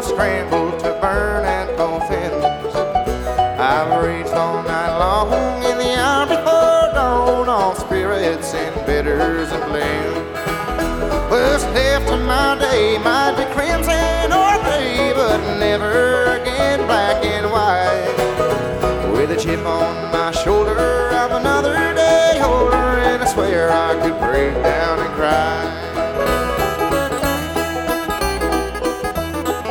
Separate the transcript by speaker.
Speaker 1: or scrambled to burn at both ends. I've reached all night long in the hour before dawn on spirits and bitters and blend. What's left of my day might be crimson or gray, but never